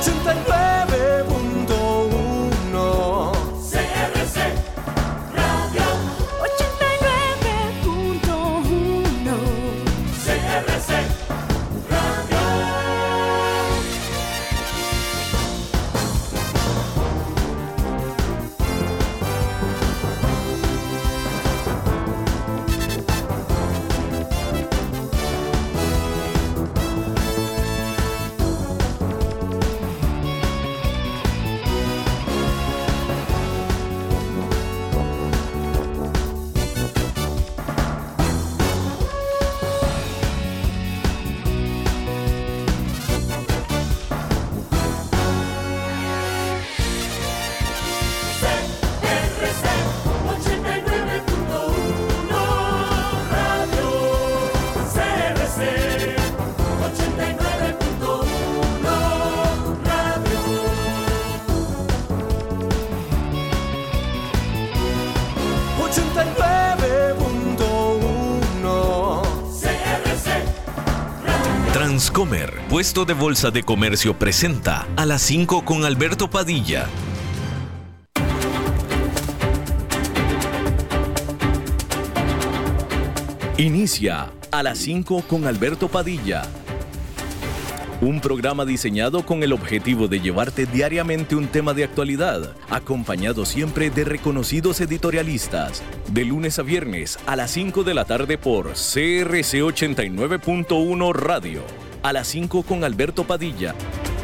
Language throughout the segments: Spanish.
89.1 CRC Radio 89.1 CRC Radio. Transcomer, puesto de bolsa de comercio, presenta A las 5 con Alberto Padilla. Inicia A las 5 con Alberto Padilla. Un programa diseñado con el objetivo de llevarte diariamente un tema de actualidad, acompañado siempre de reconocidos editorialistas. De lunes a viernes a las 5 de la tarde por CRC 89.1 Radio. A las 5 con Alberto Padilla.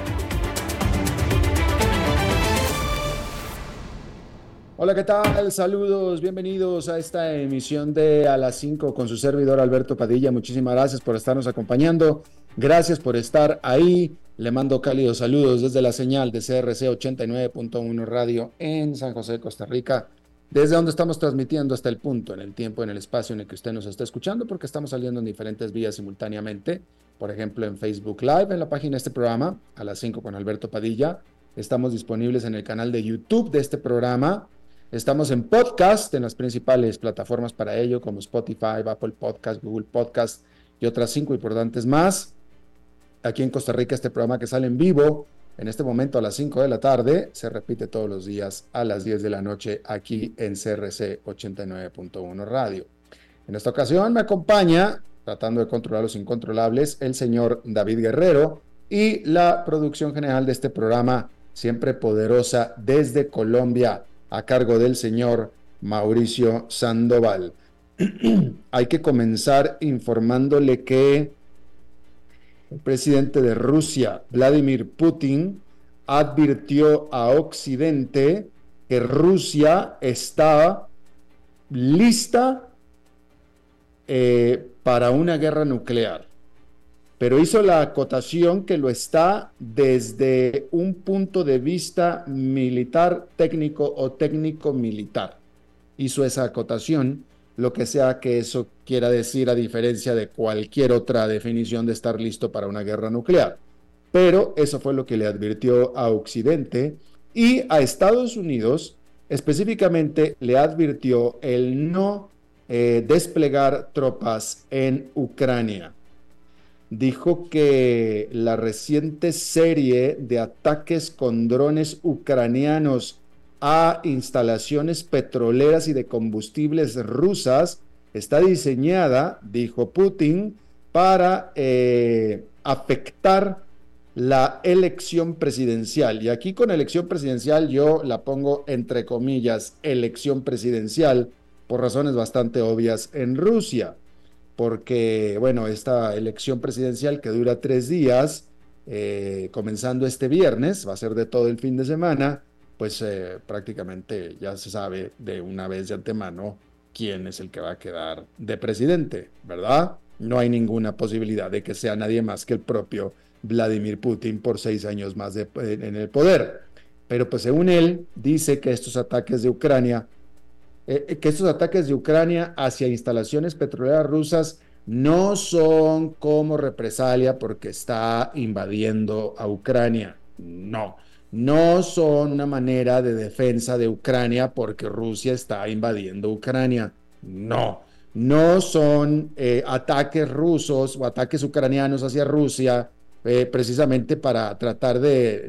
Hola, ¿qué tal? Saludos, bienvenidos a esta emisión de A las 5 con su servidor Alberto Padilla. Muchísimas gracias por estarnos acompañando. Gracias por estar ahí. Le mando cálidos saludos desde la señal de CRC 89.1 Radio en San José, Costa Rica, desde donde estamos transmitiendo hasta el punto, en el tiempo, en el espacio en el que usted nos está escuchando, porque estamos saliendo en diferentes vías simultáneamente. Por ejemplo, en Facebook Live, en la página de este programa, A las 5 con Alberto Padilla. Estamos disponibles en el canal de YouTube de este programa. Estamos en podcast, en las principales plataformas para ello, como Spotify, Apple Podcast, Google Podcast y otras 5 importantes más. Aquí en Costa Rica, este programa que sale en vivo, en este momento a las 5 de la tarde, se repite todos los días a las 10 de la noche aquí en CRC 89.1 Radio. En esta ocasión me acompaña, tratando de controlar los incontrolables, el señor David Guerrero y la producción general de este programa, siempre poderosa desde Colombia, a cargo del señor Mauricio Sandoval. Hay que comenzar informándole que el presidente de Rusia, Vladimir Putin, advirtió a Occidente que Rusia está lista para una guerra nuclear, pero hizo la acotación que lo está desde un punto de vista militar técnico o técnico-militar. Hizo esa acotación, lo que sea que eso quiera decir, a diferencia de cualquier otra definición de estar listo para una guerra nuclear. Pero eso fue lo que le advirtió a Occidente, y a Estados Unidos específicamente le advirtió el no desplegar tropas en Ucrania. Dijo que la reciente serie de ataques con drones ucranianos a instalaciones petroleras y de combustibles rusas está diseñada, dijo Putin, para afectar la elección presidencial. Y aquí con elección presidencial yo la pongo entre comillas, elección presidencial, por razones bastante obvias en Rusia. Porque, bueno, esta elección presidencial que dura 3 días, comenzando este viernes, va a ser de todo el fin de semana, pues prácticamente ya se sabe de una vez de antemano quién es el que va a quedar de presidente, ¿verdad? No hay ninguna posibilidad de que sea nadie más que el propio Vladimir Putin por 6 años más en el poder. Pero pues según él, dice que estos ataques de Ucrania hacia instalaciones petroleras rusas no son como represalia porque está invadiendo a Ucrania. No son una manera de defensa de Ucrania porque Rusia está invadiendo Ucrania. No son ataques rusos o ataques ucranianos hacia Rusia precisamente para tratar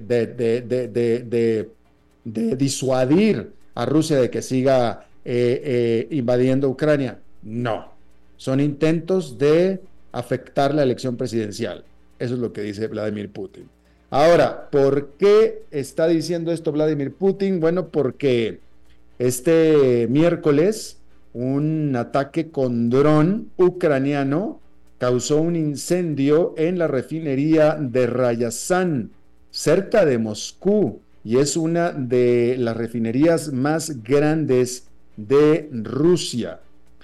de disuadir a Rusia de que siga invadiendo Ucrania. No, son intentos de afectar la elección presidencial. Eso es lo que dice Vladimir Putin. Ahora, ¿por qué está diciendo esto Vladimir Putin? Bueno, porque este miércoles un ataque con dron ucraniano causó un incendio en la refinería de Ryazan, cerca de Moscú, y es una de las refinerías más grandes de Rusia.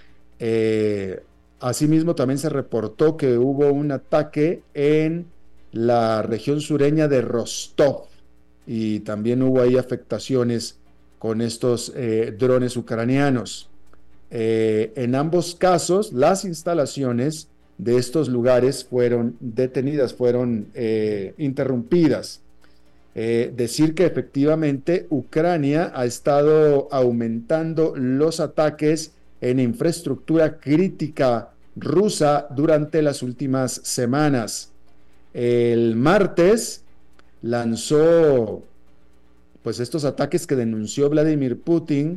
Asimismo, también se reportó que hubo un ataque en la región sureña de Rostov, y también hubo ahí afectaciones con estos drones ucranianos. En ambos casos, las instalaciones de estos lugares fueron detenidas, fueron interrumpidas. Decir que efectivamente Ucrania ha estado aumentando los ataques en infraestructura crítica rusa durante las últimas semanas. El martes lanzó pues estos ataques que denunció Vladimir Putin,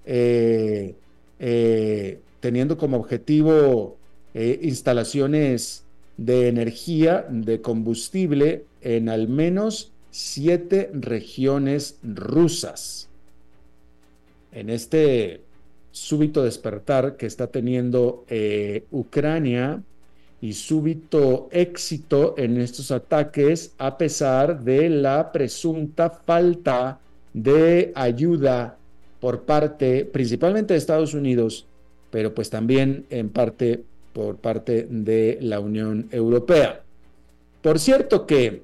teniendo como objetivo instalaciones de energía, de combustible en al menos 7 regiones rusas. En este súbito despertar que está teniendo Ucrania y súbito éxito en estos ataques, a pesar de la presunta falta de ayuda por parte, principalmente de Estados Unidos, pero pues también en parte por parte de la Unión Europea. Por cierto que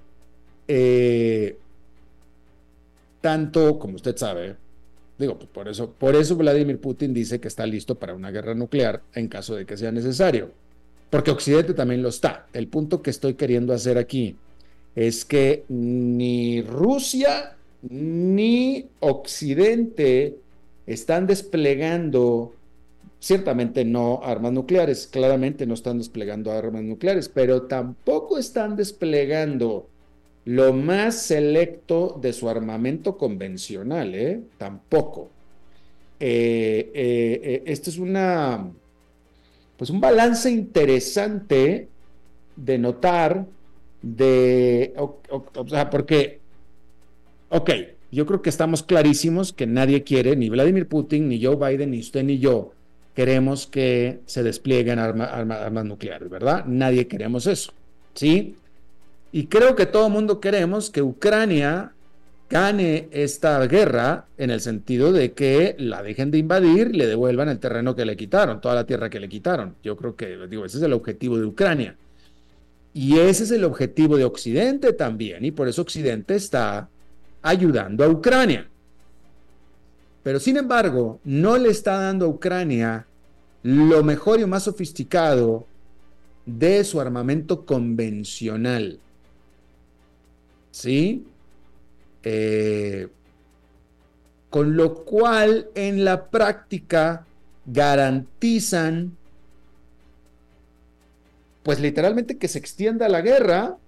tanto, como usted sabe, digo, pues por eso Vladimir Putin dice que está listo para una guerra nuclear en caso de que sea necesario, porque Occidente también lo está. El punto que estoy queriendo hacer aquí es que ni Rusia ni Occidente están desplegando, ciertamente no armas nucleares, claramente no están desplegando armas nucleares, pero tampoco están desplegando lo más selecto de su armamento convencional, tampoco. Esto es pues un balance interesante de notar, o sea, porque, yo creo que estamos clarísimos que nadie quiere, ni Vladimir Putin, ni Joe Biden, ni usted, ni yo, queremos que se desplieguen armas nucleares, ¿verdad? Nadie queremos eso, ¿sí? Y creo que todo el mundo queremos que Ucrania gane esta guerra en el sentido de que la dejen de invadir y le devuelvan el terreno que le quitaron, toda la tierra que le quitaron. Yo creo que, ese es el objetivo de Ucrania. Y ese es el objetivo de Occidente también, y por eso Occidente está ayudando a Ucrania. Pero sin embargo, no le está dando a Ucrania lo mejor y más sofisticado de su armamento convencional. ¿Sí? Con lo cual, en la práctica, garantizan, pues literalmente, que se extienda la guerra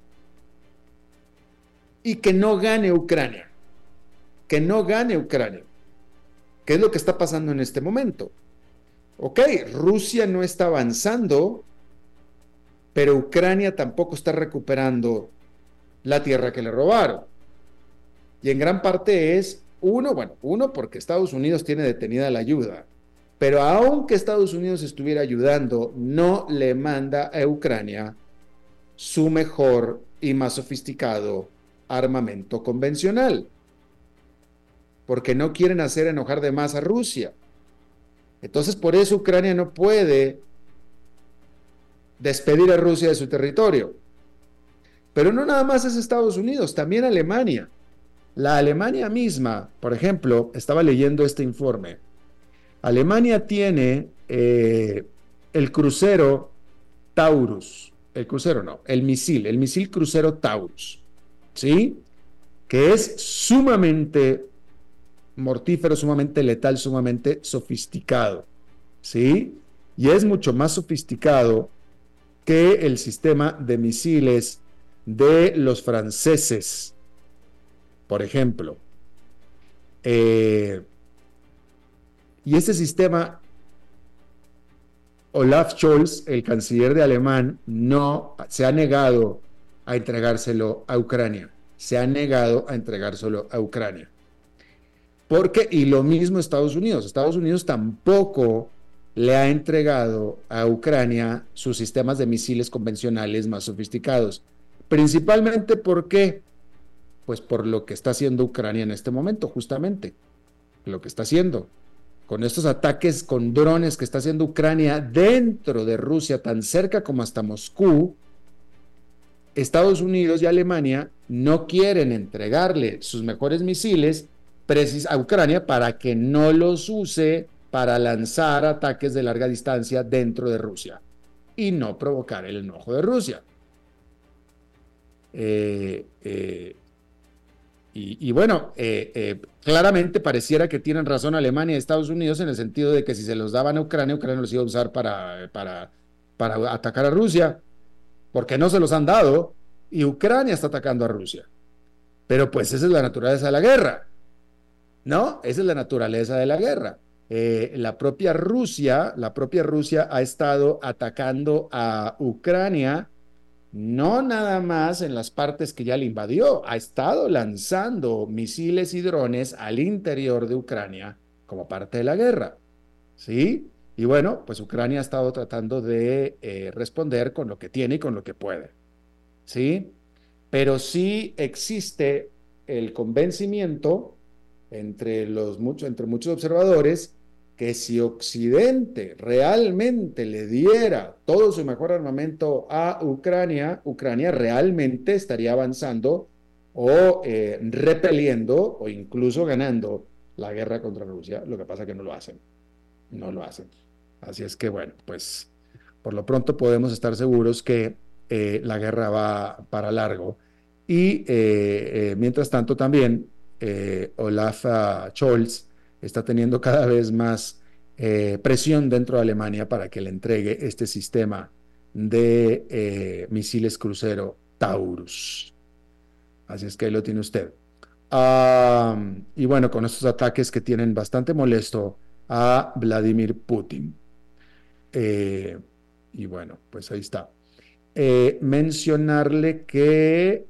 y que no gane Ucrania. Que no gane Ucrania. ¿Qué es lo que está pasando en este momento? Rusia no está avanzando, pero Ucrania tampoco está recuperando la tierra que le robaron. Y en gran parte es, uno, porque Estados Unidos tiene detenida la ayuda, pero aunque Estados Unidos estuviera ayudando, no le manda a Ucrania su mejor y más sofisticado armamento convencional, porque no quieren hacer enojar de más a Rusia. Entonces, por eso Ucrania no puede despedir a Rusia de su territorio. Pero no nada más es Estados Unidos, también Alemania. La Alemania misma, por ejemplo, estaba leyendo este informe. Alemania tiene el crucero Taurus, el misil crucero Taurus, ¿sí? Que es sumamente mortífero, sumamente letal, sumamente sofisticado, ¿sí? Y es mucho más sofisticado que el sistema de misiles de los franceses, por ejemplo. Y ese sistema, Olaf Scholz, el canciller de alemán, no se ha negado a entregárselo a Ucrania. Se ha negado a entregárselo a Ucrania. Y lo mismo Estados Unidos. Estados Unidos tampoco le ha entregado a Ucrania sus sistemas de misiles convencionales más sofisticados. Principalmente, ¿por qué? Pues por lo que está haciendo Ucrania en este momento, justamente. Lo que está haciendo. Con estos ataques con drones que está haciendo Ucrania dentro de Rusia, tan cerca como hasta Moscú, Estados Unidos y Alemania no quieren entregarle sus mejores misiles a Ucrania para que no los use para lanzar ataques de larga distancia dentro de Rusia y no provocar el enojo de Rusia. Bueno, claramente pareciera que tienen razón Alemania y Estados Unidos en el sentido de que si se los daban a Ucrania, Ucrania los iba a usar para atacar a Rusia, porque no se los han dado y Ucrania está atacando a Rusia. Pero pues esa es la naturaleza de la guerra, ¿no? Esa es la naturaleza de la guerra. La propia Rusia ha estado atacando a Ucrania, no nada más en las partes que ya le invadió, ha estado lanzando misiles y drones al interior de Ucrania como parte de la guerra, ¿sí? Y bueno, pues Ucrania ha estado tratando de responder con lo que tiene y con lo que puede, ¿sí? Pero sí existe el convencimiento entre muchos observadores que si Occidente realmente le diera todo su mejor armamento a Ucrania, Ucrania realmente estaría avanzando o repeliendo o incluso ganando la guerra contra Rusia. Lo que pasa es que no lo hacen. Así es que bueno, pues por lo pronto podemos estar seguros que la guerra va para largo. Y mientras tanto también Olaf Scholz está teniendo cada vez más presión dentro de Alemania para que le entregue este sistema de misiles crucero Taurus. Así es que ahí lo tiene usted. Y bueno, con estos ataques que tienen bastante molesto a Vladimir Putin. Y bueno, pues ahí está. Mencionarle que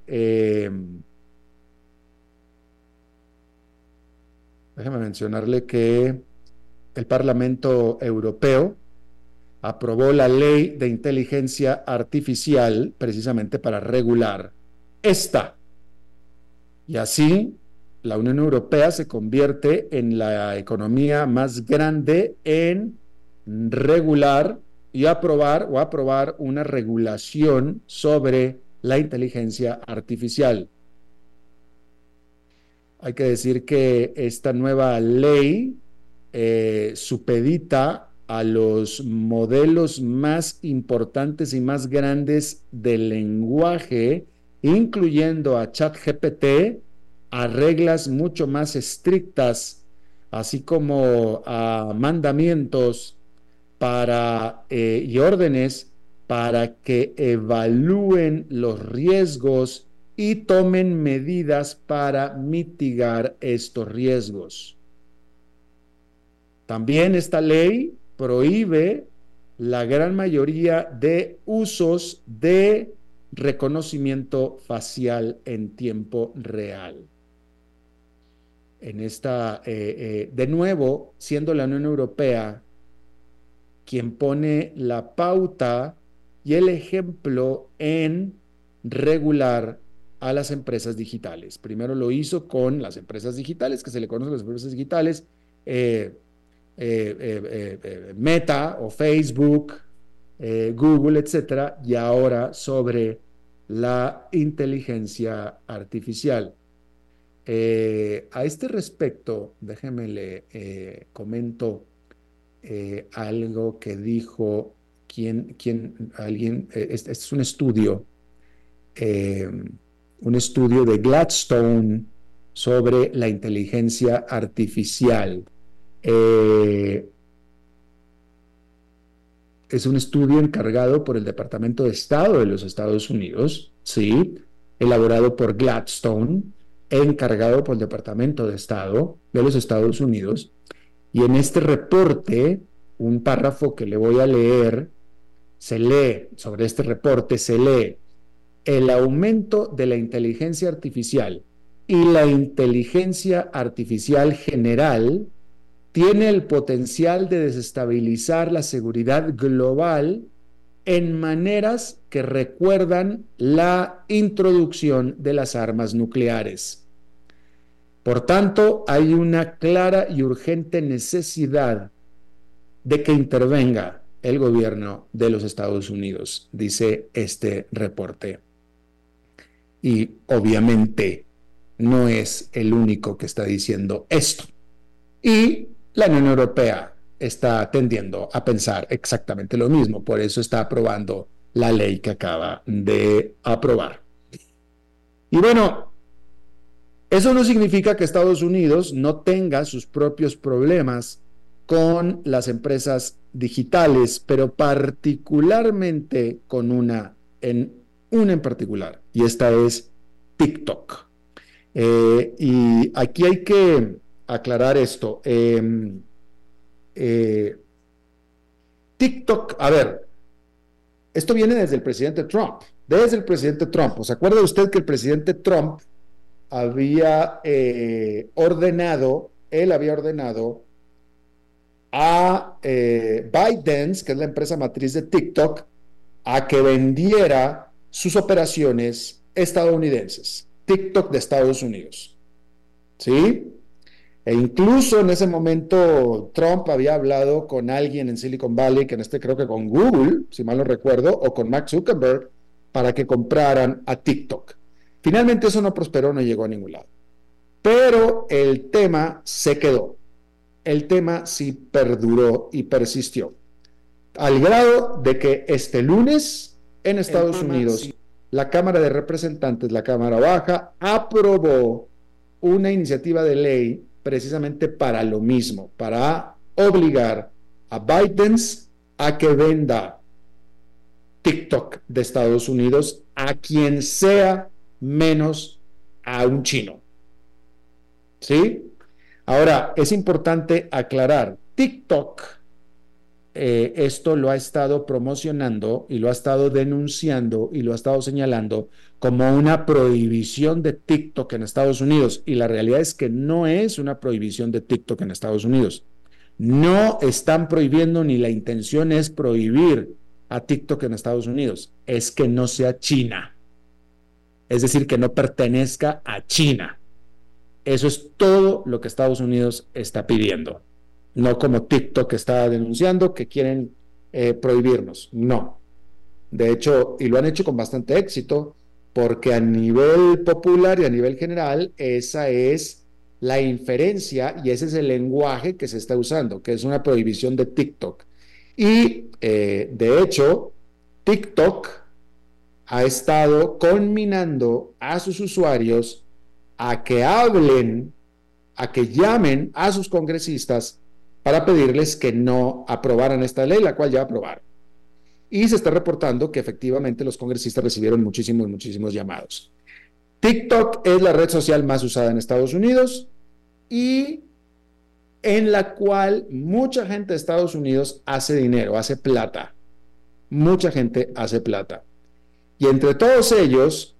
el Parlamento Europeo aprobó la ley de inteligencia artificial precisamente para regular esta. Y así la Unión Europea se convierte en la economía más grande en regular y aprobar una regulación sobre la inteligencia artificial. Hay que decir que esta nueva ley supedita a los modelos más importantes y más grandes del lenguaje, incluyendo a ChatGPT, a reglas mucho más estrictas, así como a mandamientos y órdenes para que evalúen los riesgos y tomen medidas para mitigar estos riesgos. También esta ley prohíbe la gran mayoría de usos de reconocimiento facial en tiempo real. De nuevo, siendo la Unión Europea quien pone la pauta y el ejemplo en regular a las empresas digitales. Primero lo hizo con las empresas digitales, que se le conocen las empresas digitales, Meta o Facebook, Google, etcétera, y ahora sobre la inteligencia artificial. A este respecto, déjenme le comento algo que dijo alguien. Este es un estudio de Gladstone sobre la inteligencia artificial. Es un estudio encargado por el Departamento de Estado de los Estados Unidos, ¿sí? elaborado por Gladstone, encargado por el Departamento de Estado de los Estados Unidos. Y en este reporte, un párrafo que le voy a leer, sobre este reporte, se lee: el aumento de la inteligencia artificial y la inteligencia artificial general tiene el potencial de desestabilizar la seguridad global en maneras que recuerdan la introducción de las armas nucleares. Por tanto, hay una clara y urgente necesidad de que intervenga el gobierno de los Estados Unidos, dice este reporte. Y obviamente no es el único que está diciendo esto. Y la Unión Europea está tendiendo a pensar exactamente lo mismo, por eso está aprobando la ley que acaba de aprobar. Y bueno, eso no significa que Estados Unidos no tenga sus propios problemas con las empresas digitales, pero particularmente con una en particular, y esta es TikTok. Y aquí hay que aclarar esto. TikTok, a ver, esto viene desde el presidente Trump. ¿Se acuerda usted que el presidente Trump había ordenado a ByteDance, que es la empresa matriz de TikTok, a que vendiera sus operaciones estadounidenses, TikTok de Estados Unidos? ¿Sí? E incluso en ese momento Trump había hablado con alguien en Silicon Valley, creo que con Google, si mal no recuerdo, o con Mark Zuckerberg, para que compraran a TikTok. Finalmente eso no prosperó, no llegó a ningún lado. Pero el tema se quedó. El tema sí perduró y persistió. Al grado de que este lunes en Estados Unidos, la Cámara de Representantes, la Cámara Baja, aprobó una iniciativa de ley precisamente para lo mismo, para obligar a ByteDance a que venda TikTok de Estados Unidos a quien sea menos a un chino. ¿Sí? Ahora, es importante aclarar, TikTok, esto lo ha estado promocionando y lo ha estado denunciando y lo ha estado señalando como una prohibición de TikTok en Estados Unidos, y la realidad es que no es una prohibición de TikTok en Estados Unidos. No están prohibiendo, ni la intención es prohibir a TikTok en Estados Unidos, es que no sea China, es decir, que no pertenezca a China. Eso es todo lo que Estados Unidos está pidiendo, no como TikTok está denunciando que quieren prohibirnos, no. De hecho, y lo han hecho con bastante éxito, porque a nivel popular y a nivel general, esa es la inferencia y ese es el lenguaje que se está usando, que es una prohibición de TikTok. Y de hecho, TikTok ha estado conminando a sus usuarios a que hablen, a que llamen a sus congresistas para pedirles que no aprobaran esta ley, la cual ya aprobaron. Y se está reportando que efectivamente los congresistas recibieron muchísimos llamados. TikTok es la red social más usada en Estados Unidos y en la cual mucha gente de Estados Unidos hace dinero, hace plata. Mucha gente hace plata. Y entre todos ellos,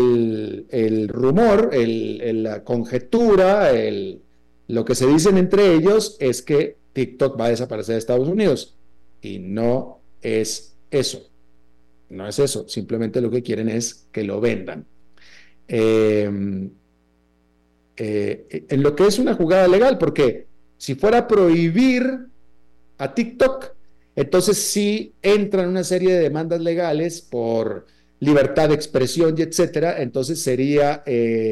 el rumor, la conjetura, lo que se dicen entre ellos es que TikTok va a desaparecer de Estados Unidos. Y no es eso. No es eso. Simplemente lo que quieren es que lo vendan. En lo que es una jugada legal, porque si fuera a prohibir a TikTok, entonces sí entran una serie de demandas legales por libertad de expresión y etcétera, entonces sería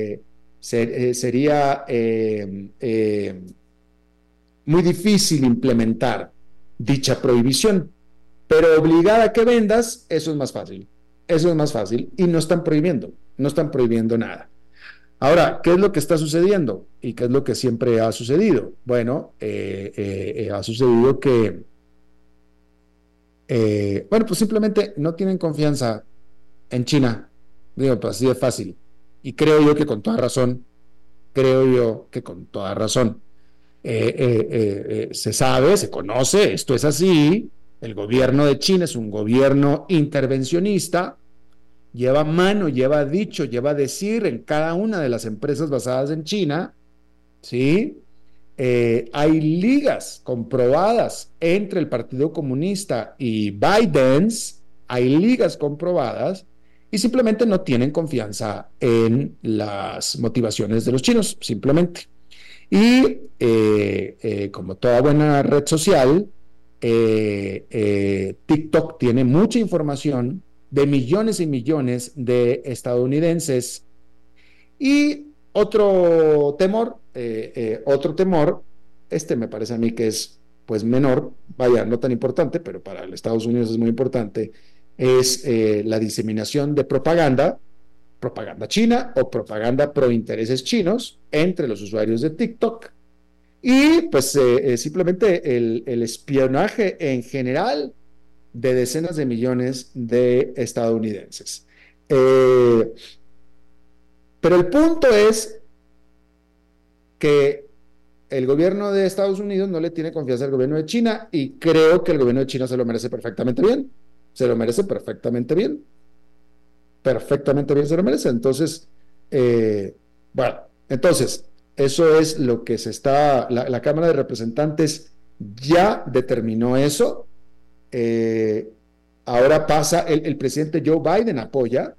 muy difícil implementar dicha prohibición, pero obligar a que vendas, eso es más fácil, y no están prohibiendo nada. Ahora, ¿qué es lo que está sucediendo? ¿Y qué es lo que siempre ha sucedido? Bueno, ha sucedido que pues simplemente no tienen confianza en China. Digo, pues así de fácil. y creo yo que con toda razón, se sabe, se conoce, esto es así, el gobierno de China es un gobierno intervencionista, lleva mano, lleva dicho, lleva decir en cada una de las empresas basadas en China, ¿sí? Hay ligas comprobadas entre el Partido Comunista y Biden, hay ligas comprobadas, y simplemente no tienen confianza en las motivaciones de los chinos, simplemente. Y como toda buena red social, TikTok tiene mucha información de millones y millones de estadounidenses. Y otro temor, este me parece a mí que es pues menor, vaya, no tan importante, pero para los Estados Unidos es muy importante, es la diseminación de propaganda china o propaganda pro intereses chinos entre los usuarios de TikTok. Y pues simplemente el espionaje en general de decenas de millones de estadounidenses. Pero el punto es que el gobierno de Estados Unidos no le tiene confianza al gobierno de China, y creo que el gobierno de China se lo merece perfectamente bien. Se lo merece perfectamente bien. Perfectamente bien se lo merece. Entonces, bueno, entonces, eso es lo que se está, la Cámara de Representantes ya determinó eso. Ahora pasa, el presidente Joe Biden apoya,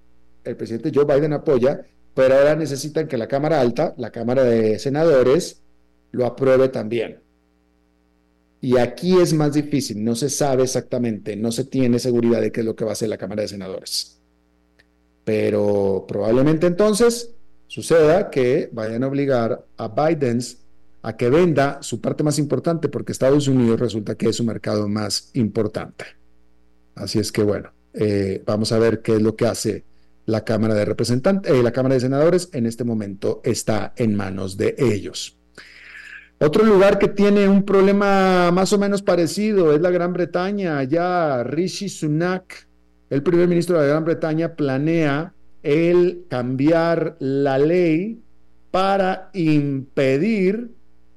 pero ahora necesitan que la Cámara Alta, la Cámara de Senadores, lo apruebe también. Y aquí es más difícil, no se sabe exactamente, no se tiene seguridad de qué es lo que va a hacer la Cámara de Senadores. Pero probablemente entonces suceda que vayan a obligar a Biden a que venda su parte más importante, porque Estados Unidos resulta que es su mercado más importante. Así es que bueno, vamos a ver qué es lo que hace la Cámara de Representantes, la Cámara de Senadores. En este momento está en manos de ellos. Otro lugar que tiene un problema más o menos parecido es la Gran Bretaña. Ya Rishi Sunak, el primer ministro de la Gran Bretaña, planea el cambiar la ley para impedir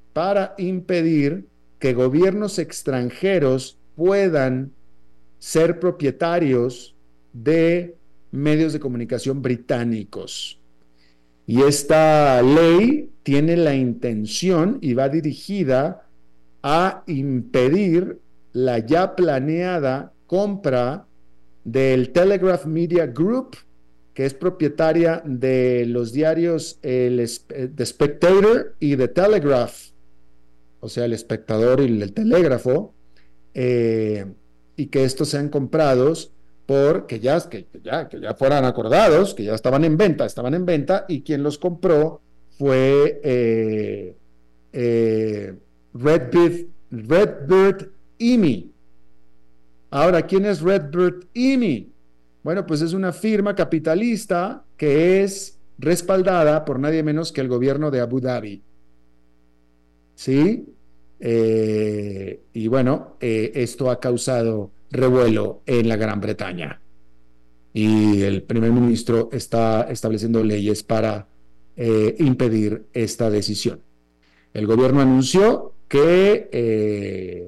que gobiernos extranjeros puedan ser propietarios de medios de comunicación británicos. Y esta ley tiene la intención y va dirigida a impedir la ya planeada compra del Telegraph Media Group, que es propietaria de los diarios The Spectator y The Telegraph, o sea, El Espectador y El Telégrafo, y que estos sean comprados que ya fueran acordados, que ya estaban en venta, y quien los compró fue Redbird IMI. Ahora, ¿quién es Redbird IMI? Bueno, pues es una firma capitalista que es respaldada por nadie menos que el gobierno de Abu Dhabi. ¿Sí? Y bueno, esto ha causado revuelo en la Gran Bretaña. Y el primer ministro está estableciendo leyes para impedir esta decisión. El gobierno anunció que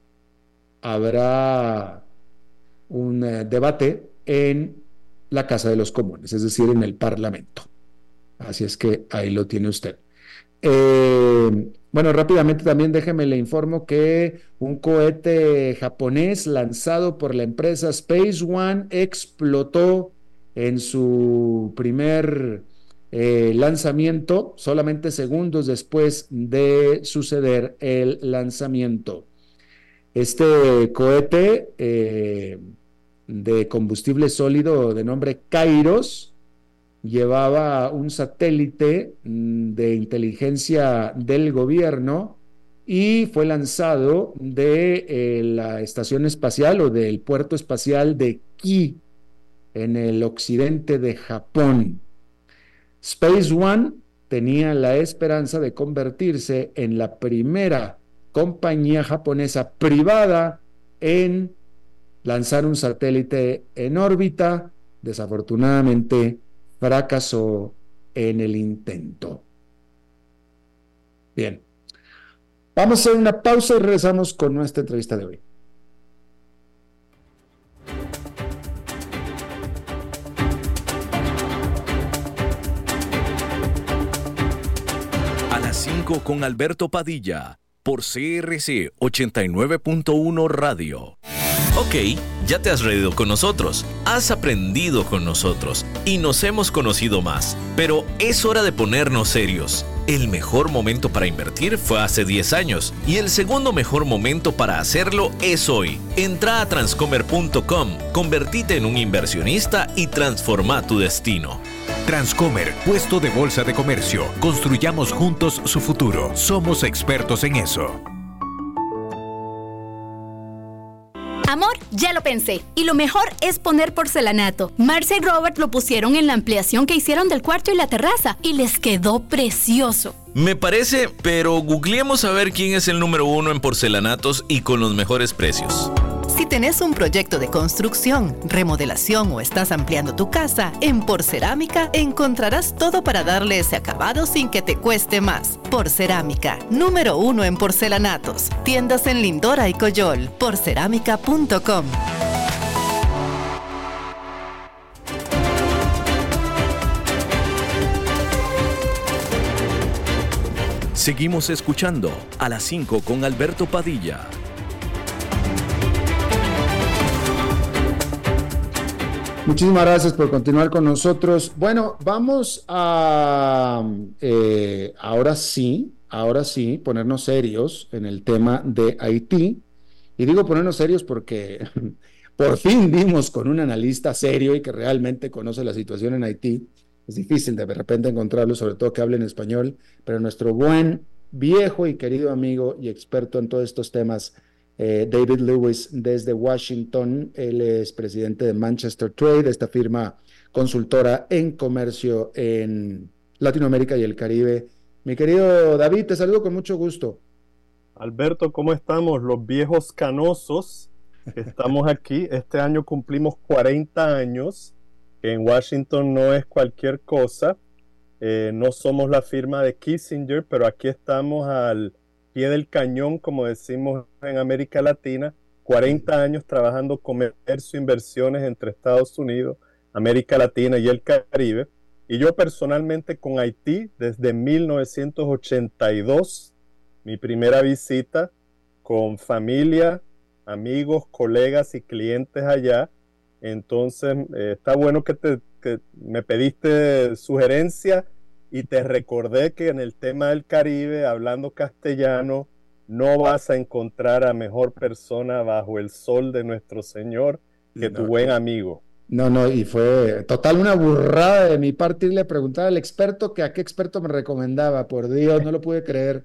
habrá un debate en la Casa de los Comunes, es decir, en el Parlamento. Así es que ahí lo tiene usted. Bueno, rápidamente también déjeme le informo que un cohete japonés lanzado por la empresa Space One explotó en su primer lanzamiento, solamente segundos después de suceder el lanzamiento. Este cohete de combustible sólido de nombre Kairos llevaba un satélite de inteligencia del gobierno y fue lanzado de la estación espacial o del puerto espacial de Ki, en el occidente de Japón. Space One tenía la esperanza de convertirse en la primera compañía japonesa privada en lanzar un satélite en órbita. Desafortunadamente fracasó en el intento. Bien, vamos a hacer una pausa y regresamos con nuestra entrevista de hoy. A las 5 con Alberto Padilla, por CRC 89.1 Radio. Ok, ya te has reído con nosotros, has aprendido con nosotros y nos hemos conocido más. Pero es hora de ponernos serios. El mejor momento para invertir fue hace 10 años y el segundo mejor momento para hacerlo es hoy. Entra a transcomer.com, convertite en un inversionista y transforma tu destino. Transcomer, puesto de bolsa de comercio. Construyamos juntos su futuro. Somos expertos en eso. Amor, ya lo pensé. Y lo mejor es poner porcelanato. Marcia y Robert lo pusieron en la ampliación que hicieron del cuarto y la terraza. Y les quedó precioso. Me parece, pero googleemos a ver quién es el número 1 en porcelanatos y con los mejores precios. Si tenés un proyecto de construcción, remodelación o estás ampliando tu casa, en Porcerámica encontrarás todo para darle ese acabado sin que te cueste más. Porcerámica, número 1 en porcelanatos. Tiendas en Lindora y Coyol. Porcerámica.com. Seguimos escuchando a las 5 con Alberto Padilla. Muchísimas gracias por continuar con nosotros. Bueno, vamos a ahora sí, ponernos serios en el tema de Haití. Y digo ponernos serios porque por fin dimos con un analista serio y que realmente conoce la situación en Haití. Es difícil de repente encontrarlo, sobre todo que hable en español, pero nuestro buen, viejo y querido amigo y experto en todos estos temas, David Lewis, desde Washington. Él es presidente de Manchester Trade, esta firma consultora en comercio en Latinoamérica y el Caribe. Mi querido David, te saludo con mucho gusto. Alberto, ¿cómo estamos? Los viejos canosos que estamos aquí. Este año cumplimos 40 años, que en Washington no es cualquier cosa. No somos la firma de Kissinger, pero aquí estamos al pie del cañón, como decimos en América Latina. 40 años trabajando comercio, inversiones entre Estados Unidos, América Latina y el Caribe. Y yo personalmente con Haití desde 1982, mi primera visita con familia, amigos, colegas y clientes allá. Entonces, está bueno que me pediste sugerencia y te recordé que en el tema del Caribe, hablando castellano, no vas a encontrar a mejor persona bajo el sol de nuestro Señor que tu buen amigo. No, y fue total una burrada de mi parte irle a preguntar al experto que a qué experto me recomendaba. Por Dios, no lo pude creer.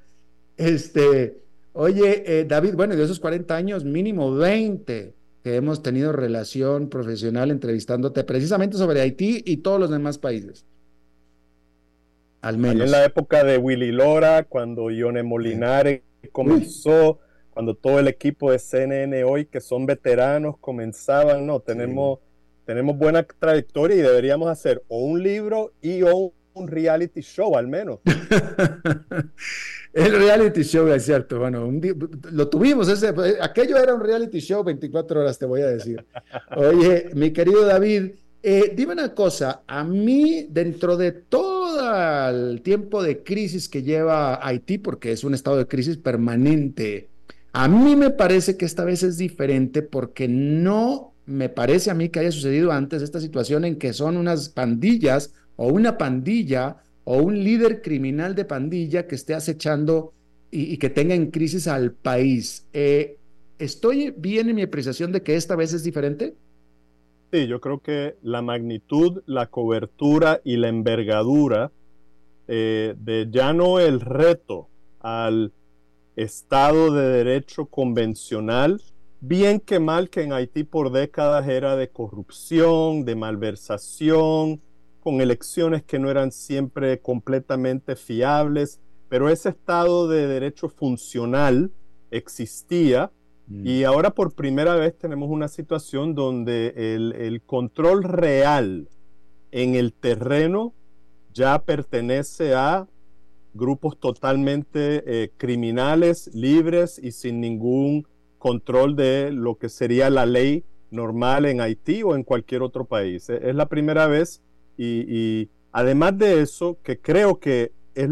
Oye, David, bueno, de esos 40 años, mínimo 20 que hemos tenido relación profesional entrevistándote precisamente sobre Haití y todos los demás países. Al menos. En la época de Willy Lora, cuando Ione Molinare comenzó, cuando todo el equipo de CNN hoy, que son veteranos, comenzaban, tenemos buena trayectoria y deberíamos hacer o un libro y o un reality show al menos. El reality show, es cierto, bueno, lo tuvimos, aquello era un reality show 24 horas, te voy a decir. Oye, mi querido David, dime una cosa, a mí dentro de todo el tiempo de crisis que lleva Haití, porque es un estado de crisis permanente, a mí me parece que esta vez es diferente porque no me parece a mí que haya sucedido antes esta situación en que son unas pandillas o una pandilla o un líder criminal de pandilla que esté acechando y que tenga en crisis al país. ¿Estoy bien en mi apreciación de que esta vez es diferente? Sí, yo creo que la magnitud, la cobertura y la envergadura de ya no el reto al Estado de Derecho convencional, bien que mal que en Haití por décadas era de corrupción, de malversación, con elecciones que no eran siempre completamente fiables, pero ese Estado de Derecho funcional existía. Y ahora por primera vez tenemos una situación donde el control real en el terreno ya pertenece a grupos totalmente criminales, libres y sin ningún control de lo que sería la ley normal en Haití o en cualquier otro país. Es la primera vez y además de eso, que creo que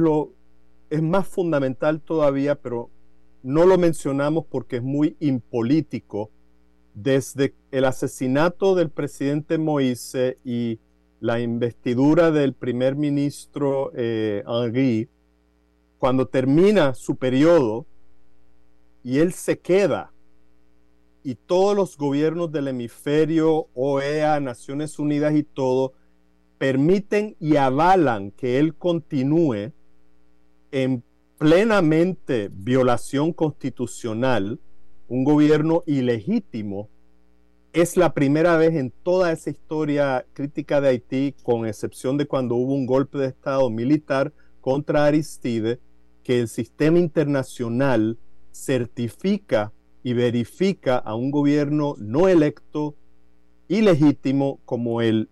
es más fundamental todavía, pero no lo mencionamos porque es muy impolítico, desde el asesinato del presidente Moïse y la investidura del primer ministro Henry, cuando termina su periodo y él se queda, y todos los gobiernos del hemisferio, OEA, Naciones Unidas y todo, permiten y avalan que él continúe en plenamente violación constitucional, un gobierno ilegítimo, es la primera vez en toda esa historia crítica de Haití, con excepción de cuando hubo un golpe de Estado militar contra Aristide, que el sistema internacional certifica y verifica a un gobierno no electo, ilegítimo, como el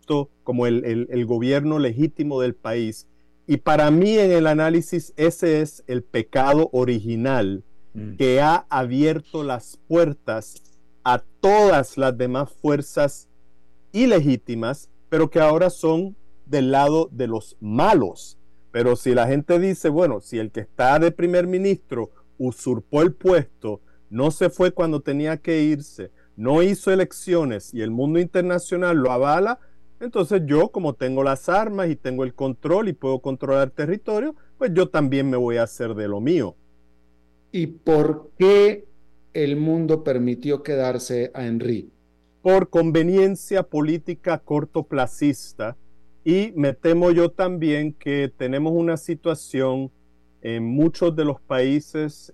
gobierno legítimo del país. Y para mí, en el análisis, ese es el pecado original que ha abierto las puertas a todas las demás fuerzas ilegítimas, pero que ahora son del lado de los malos. Pero si la gente dice, bueno, si el que está de primer ministro usurpó el puesto, no se fue cuando tenía que irse, no hizo elecciones y el mundo internacional lo avala, entonces yo, como tengo las armas y tengo el control y puedo controlar territorio, pues yo también me voy a hacer de lo mío. ¿Y por qué el mundo permitió quedarse a Henry? Por conveniencia política cortoplacista, y me temo yo también que tenemos una situación en muchos de los países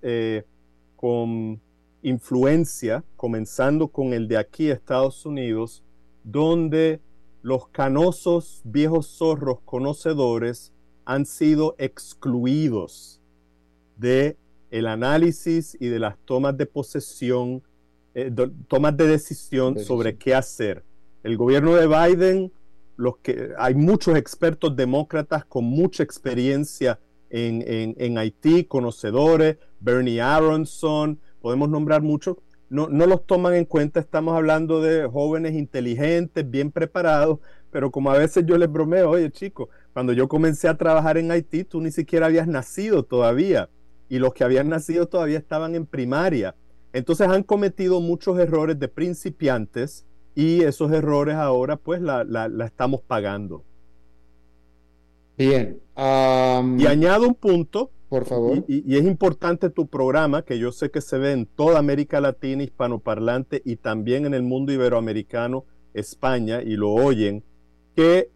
con influencia, comenzando con el de aquí, Estados Unidos, donde los canosos viejos zorros conocedores han sido excluidos de el análisis y de las tomas de posesión, tomas de decisión sobre qué hacer. El gobierno de Biden, hay muchos expertos demócratas con mucha experiencia en Haití, conocedores, Bernie Aronson, podemos nombrar muchos, no los toman en cuenta. Estamos hablando de jóvenes inteligentes, bien preparados, pero como a veces yo les bromeo, oye chico, cuando yo comencé a trabajar en Haití, tú ni siquiera habías nacido todavía, y los que habían nacido todavía estaban en primaria. Entonces han cometido muchos errores de principiantes, y esos errores ahora pues la estamos pagando. Bien. Y añado un punto, por favor. Y es importante tu programa, que yo sé que se ve en toda América Latina, hispanoparlante, y también en el mundo iberoamericano, España, y lo oyen, que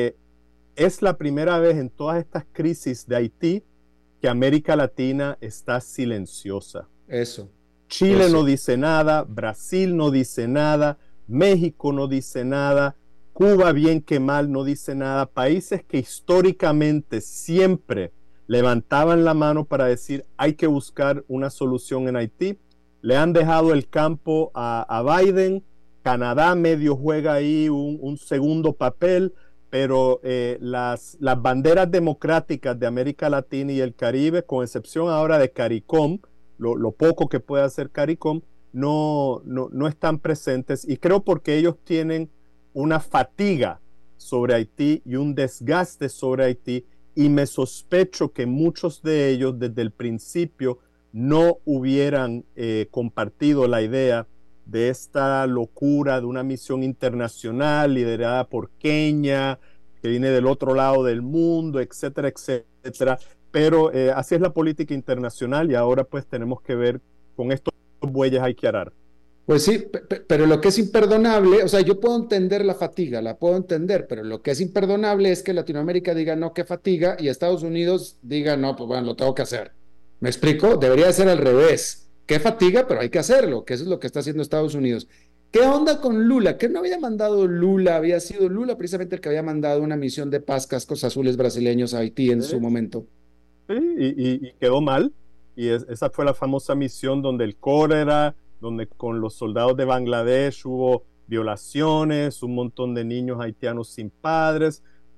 es la primera vez en todas estas crisis de Haití que América Latina está silenciosa. Eso. Chile no dice nada, Brasil no dice nada, México no dice nada, Cuba, bien que mal, no dice nada. Países que históricamente siempre levantaban la mano para decir hay que buscar una solución en Haití, le han dejado el campo a Biden. Canadá medio juega ahí un segundo papel, pero las banderas democráticas de América Latina y el Caribe, con excepción ahora de CARICOM, lo poco que puede hacer CARICOM, no están presentes, y creo porque ellos tienen una fatiga sobre Haití y un desgaste sobre Haití, y me sospecho que muchos de ellos desde el principio no hubieran compartido la idea de esta locura de una misión internacional liderada por Kenia, que viene del otro lado del mundo, etcétera, etcétera. Pero así es la política internacional, y ahora pues tenemos que ver con estos bueyes hay que arar. Pues sí, pero lo que es imperdonable, o sea, yo puedo entender la fatiga, la puedo entender, pero lo que es imperdonable es que Latinoamérica diga no, que fatiga, y Estados Unidos diga no, pues bueno, lo tengo que hacer. ¿Me explico? Debería ser al revés. Qué fatiga, pero hay que hacerlo, que eso es lo que está haciendo Estados Unidos. ¿Qué onda con Lula? ¿Qué no había mandado Lula? Había sido Lula precisamente el que había mandado una misión de paz, cascos azules brasileños a Haití en su momento. Sí, y quedó mal, y esa fue la famosa misión donde el cólera, donde con los soldados de Bangladesh hubo violaciones, un montón de niños haitianos sin padres.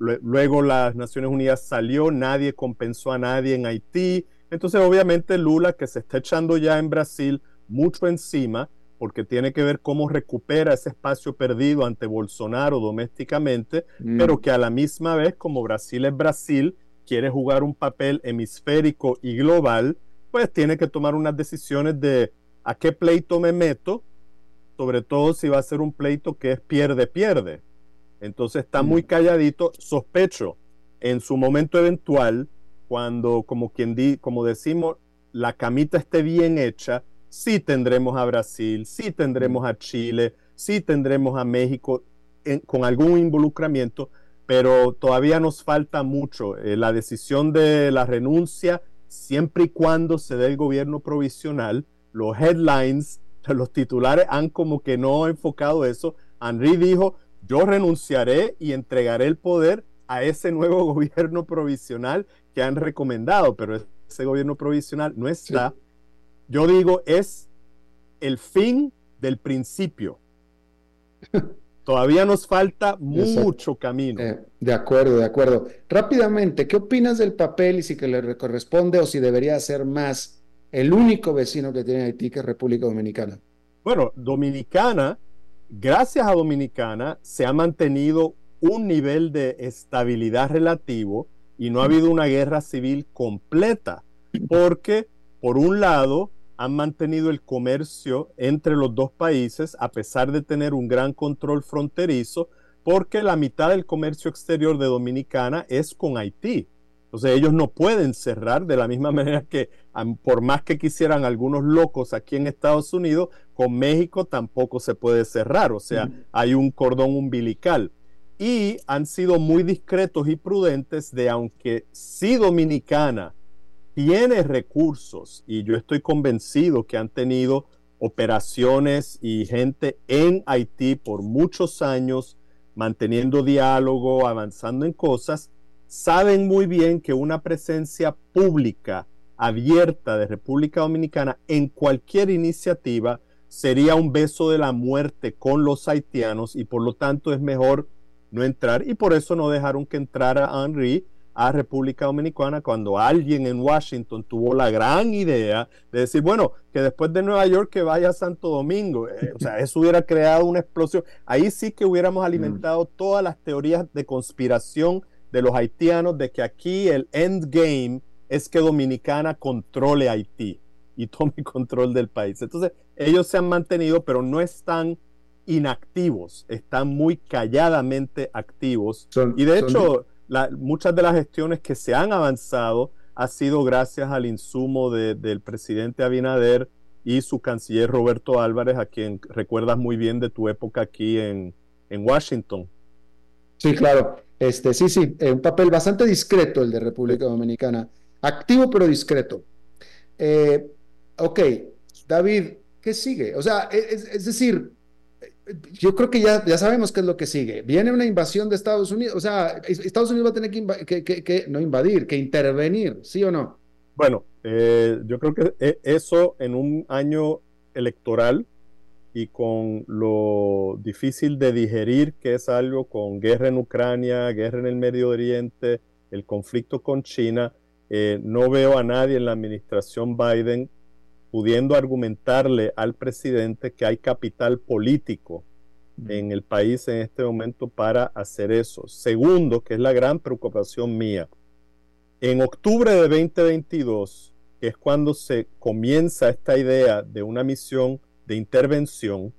luego las Naciones Unidas salió, nadie compensó a nadie en Haití. Entonces, obviamente, Lula, que se está echando ya en Brasil mucho encima, porque tiene que ver cómo recupera ese espacio perdido ante Bolsonaro domésticamente, pero que a la misma vez, como Brasil es Brasil, quiere jugar un papel hemisférico y global, pues tiene que tomar unas decisiones de a qué pleito me meto, sobre todo si va a ser un pleito que es pierde-pierde. Entonces está muy calladito. Sospecho, en su momento eventual, cuando, como decimos, la camita esté bien hecha, sí tendremos a Brasil, sí tendremos a Chile, sí tendremos a México con algún involucramiento, pero todavía nos falta mucho. La decisión de la renuncia, siempre y cuando se dé el gobierno provisional, los headlines, los titulares han como que no enfocado eso. Henry dijo, yo renunciaré y entregaré el poder a ese nuevo gobierno provisional que han recomendado, pero ese gobierno provisional no está. Sí. Yo digo, es el fin del principio. Todavía nos falta mucho camino. De acuerdo. Rápidamente, ¿qué opinas del papel y si que le corresponde o si debería ser más el único vecino que tiene Haití, que es República Dominicana? Bueno, Dominicana, gracias a Dominicana, se ha mantenido un nivel de estabilidad relativo y no ha habido una guerra civil completa, porque por un lado han mantenido el comercio entre los dos países a pesar de tener un gran control fronterizo, porque la mitad del comercio exterior de Dominicana es con Haití. Entonces ellos no pueden cerrar de la misma manera que, por más que quisieran algunos locos aquí en Estados Unidos, con México tampoco se puede cerrar. O sea, hay un cordón umbilical. Y han sido muy discretos y prudentes de, aunque sí Dominicana tiene recursos, y yo estoy convencido que han tenido operaciones y gente en Haití por muchos años, manteniendo diálogo, avanzando en cosas, saben muy bien que una presencia pública abierta de República Dominicana en cualquier iniciativa sería un beso de la muerte con los haitianos, y por lo tanto es mejor no entrar, y por eso no dejaron que entrara Henry a República Dominicana cuando alguien en Washington tuvo la gran idea de decir, bueno, que después de Nueva York que vaya a Santo Domingo. O sea, eso hubiera creado una explosión. Ahí sí que hubiéramos alimentado todas las teorías de conspiración de los haitianos, de que aquí el endgame es que Dominicana controle Haití y tome control del país. Entonces, ellos se han mantenido, pero no están inactivos, están muy calladamente activos. Y de hecho, muchas de las gestiones que se han avanzado ha sido gracias al insumo del presidente Abinader y su canciller Roberto Álvarez, a quien recuerdas muy bien de tu época aquí en Washington. Sí, claro. Sí, un papel bastante discreto el de República Dominicana. Activo pero discreto. Ok, David, ¿qué sigue? O sea, es decir, yo creo que ya sabemos qué es lo que sigue. Viene una invasión de Estados Unidos. O sea, Estados Unidos va a tener que intervenir, ¿sí o no? Bueno, yo creo que eso en un año electoral y con lo difícil de digerir que es algo, con guerra en Ucrania, guerra en el Medio Oriente, el conflicto con China, no veo a nadie en la administración Biden pudiendo argumentarle al presidente que hay capital político en el país en este momento para hacer eso. Segundo, que es la gran preocupación mía, en octubre de 2022, que es cuando se comienza esta idea de una misión de intervención,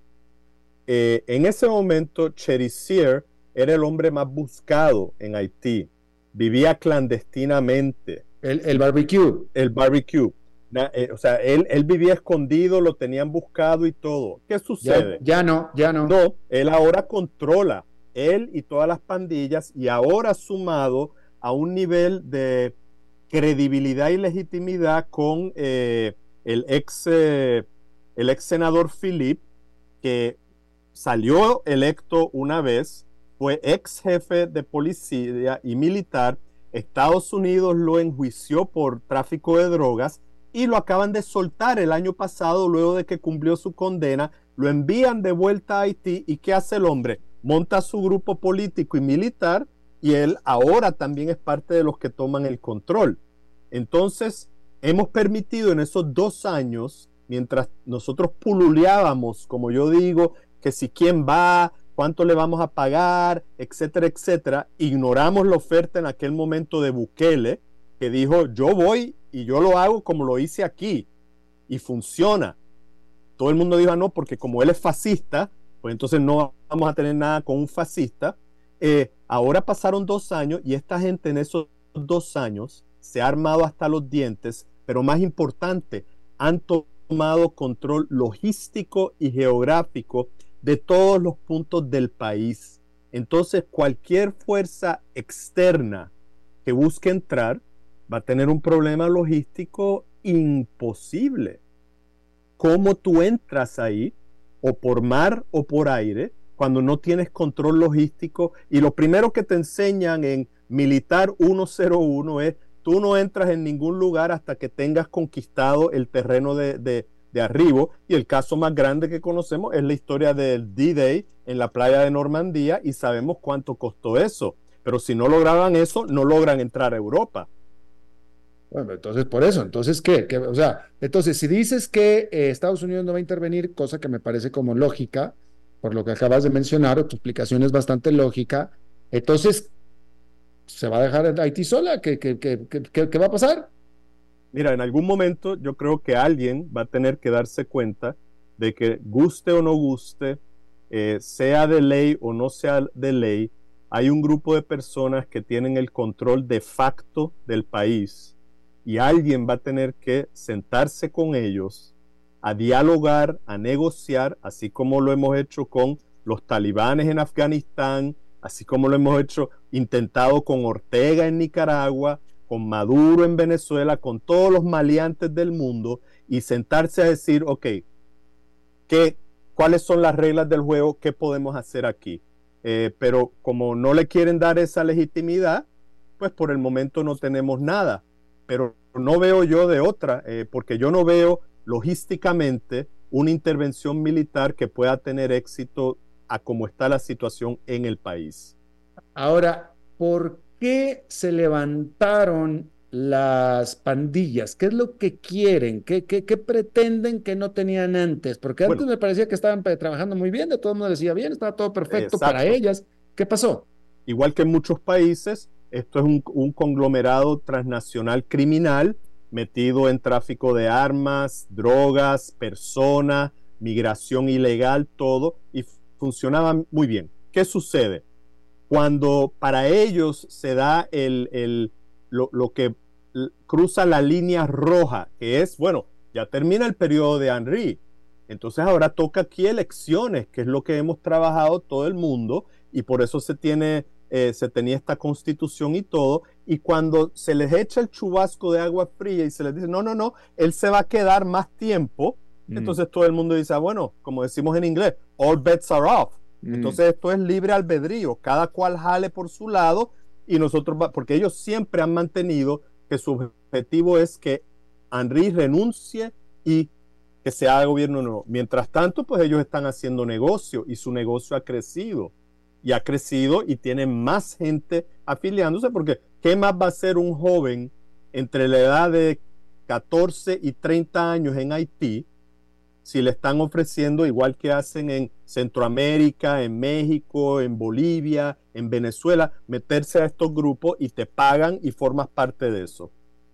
en ese momento Cherizier era el hombre más buscado en Haití, vivía clandestinamente. El barbecue. El barbecue. O sea, él vivía escondido, lo tenían buscado y todo. ¿Qué sucede? Ya no. No, él ahora controla, él y todas las pandillas, y ahora sumado a un nivel de credibilidad y legitimidad con el ex senador Philippe, que salió electo una vez, fue ex jefe de policía y militar. Estados Unidos lo enjuició por tráfico de drogas y lo acaban de soltar el año pasado luego de que cumplió su condena. Lo envían de vuelta a Haití, y ¿qué hace el hombre? Monta su grupo político y militar y él ahora también es parte de los que toman el control. Entonces, hemos permitido en esos 2 años, mientras nosotros pululeábamos, como yo digo, que si quién va, cuánto le vamos a pagar, etcétera, etcétera, ignoramos la oferta en aquel momento de Bukele, que dijo, yo voy y yo lo hago como lo hice aquí, y funciona. Todo el mundo dijo, no, porque como él es fascista, pues entonces no vamos a tener nada con un fascista. Ahora pasaron 2 años y esta gente en esos 2 años se ha armado hasta los dientes, pero más importante, han tomado control logístico y geográfico de todos los puntos del país. Entonces, cualquier fuerza externa que busque entrar va a tener un problema logístico imposible. ¿Cómo tú entras ahí, o por mar o por aire, cuando no tienes control logístico? Y lo primero que te enseñan en Militar 101 es, tú no entras en ningún lugar hasta que tengas conquistado el terreno de arribo, y el caso más grande que conocemos es la historia del D-Day en la playa de Normandía, y sabemos cuánto costó eso. Pero si no lograban eso, no logran entrar a Europa. Bueno, entonces por eso, entonces ¿qué? O sea, entonces si dices que Estados Unidos no va a intervenir, cosa que me parece como lógica, por lo que acabas de mencionar, o tu explicación es bastante lógica, entonces ¿se va a dejar a Haití sola? ¿Qué va a pasar? Mira, en algún momento yo creo que alguien va a tener que darse cuenta de que, guste o no guste, sea de ley o no sea de ley, hay un grupo de personas que tienen el control de facto del país, y alguien va a tener que sentarse con ellos a dialogar, a negociar, así como lo hemos hecho con los talibanes en Afganistán, así como lo hemos intentado con Ortega en Nicaragua, con Maduro en Venezuela, con todos los maleantes del mundo, y sentarse a decir, ok, ¿cuáles son las reglas del juego? ¿Qué podemos hacer aquí? Pero como no le quieren dar esa legitimidad, pues por el momento no tenemos nada. Pero no veo yo de otra, porque yo no veo logísticamente una intervención militar que pueda tener éxito a cómo está la situación en el país. Ahora, ¿por qué se levantaron las pandillas? ¿Qué es lo que quieren? ¿Qué pretenden que no tenían antes? Porque antes me parecía que estaban trabajando muy bien, de todo el mundo decía bien, estaba todo perfecto para ellas. ¿Qué pasó? Igual que en muchos países, esto es un conglomerado transnacional criminal metido en tráfico de armas, drogas, personas, migración ilegal, todo, y funcionaba muy bien. ¿Qué sucede? Cuando para ellos se da lo que cruza la línea roja, que es, bueno, ya termina el periodo de Henry, entonces ahora toca aquí elecciones, que es lo que hemos trabajado todo el mundo, y por eso se tenía esta constitución y todo, y cuando se les echa el chubasco de agua fría y se les dice, no, él se va a quedar más tiempo, entonces todo el mundo dice, bueno, como decimos en inglés, all bets are off. Entonces esto es libre albedrío, cada cual jale por su lado, y nosotros, porque ellos siempre han mantenido que su objetivo es que Henry renuncie y que se haga gobierno nuevo. Mientras tanto, pues ellos están haciendo negocio, y su negocio ha crecido y tienen más gente afiliándose, porque ¿qué más va a ser un joven entre la edad de 14 y 30 años en Haití si le están ofreciendo, igual que hacen en Centroamérica, en México, en Bolivia, en Venezuela, meterse a estos grupos y te pagan y formas parte de eso?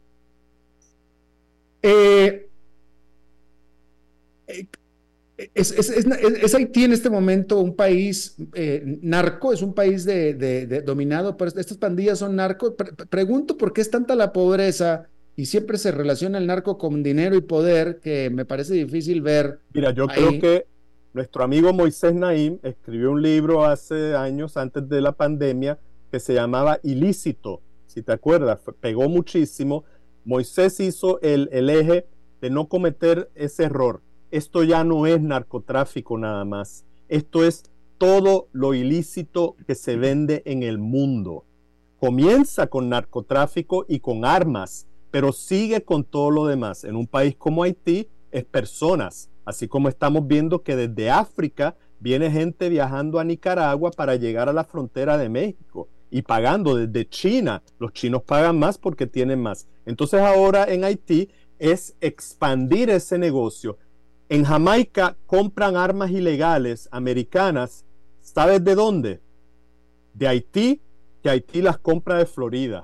¿Es Haití en este momento un país narco? ¿Es un país dominado por estas pandillas? ¿Son narcos? Pregunto por qué es tanta la pobreza y siempre se relaciona el narco con dinero y poder, que me parece difícil ver. Mira, yo creo que nuestro amigo Moisés Naim escribió un libro hace años, antes de la pandemia, que se llamaba Ilícito, si te acuerdas, pegó muchísimo. Moisés hizo el eje de no cometer ese error. Esto ya no es narcotráfico nada más. Esto es todo lo ilícito que se vende en el mundo. Comienza con narcotráfico y con armas, pero sigue con todo lo demás. En un país como Haití es personas, así como estamos viendo que desde África viene gente viajando a Nicaragua para llegar a la frontera de México. y pagando desde China. Los chinos pagan más porque tienen más. Entonces ahora en Haití es expandir ese negocio. En Jamaica compran armas ilegales americanas. ¿Sabes de dónde? De Haití, que Haití las compra de Florida.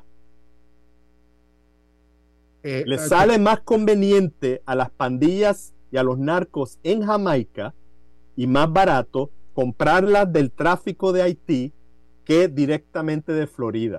Les sale más conveniente a las pandillas y a los narcos en Jamaica y más barato comprarlas del tráfico de Haití que directamente de Florida.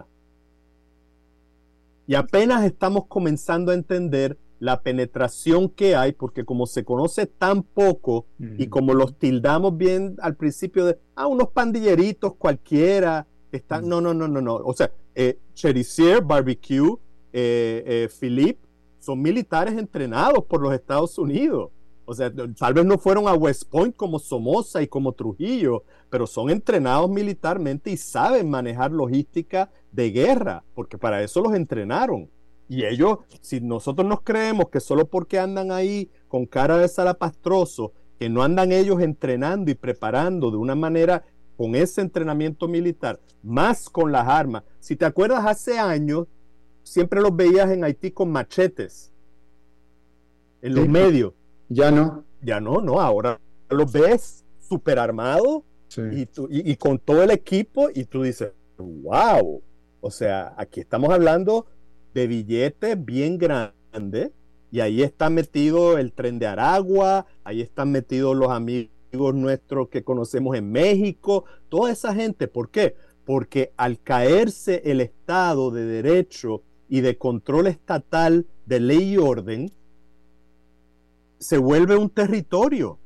Y apenas estamos comenzando a entender la penetración que hay, porque como se conoce tan poco y como los tildamos bien al principio de unos pandilleritos cualquiera que están, no. O sea, Cherisier, Barbecue, Philippe son militares entrenados por los Estados Unidos. O sea, tal vez no fueron a West Point como Somoza y como Trujillo, pero son entrenados militarmente y saben manejar logística de guerra, porque para eso los entrenaron. Y ellos, si nosotros nos creemos que solo porque andan ahí con cara de salapastroso, que no andan ellos entrenando y preparando de una manera con ese entrenamiento militar, más con las armas. Si te acuerdas, hace años siempre los veías en Haití con machetes en los medios. Ya no, ahora los ves súper armados y con todo el equipo y tú dices, wow, o sea, aquí estamos hablando de billetes bien grandes y ahí está metido el Tren de Aragua, ahí están metidos los amigos nuestros que conocemos en México, toda esa gente. ¿Por qué? Porque al caerse el Estado de Derecho y de control estatal de ley y orden, se vuelve un territorio.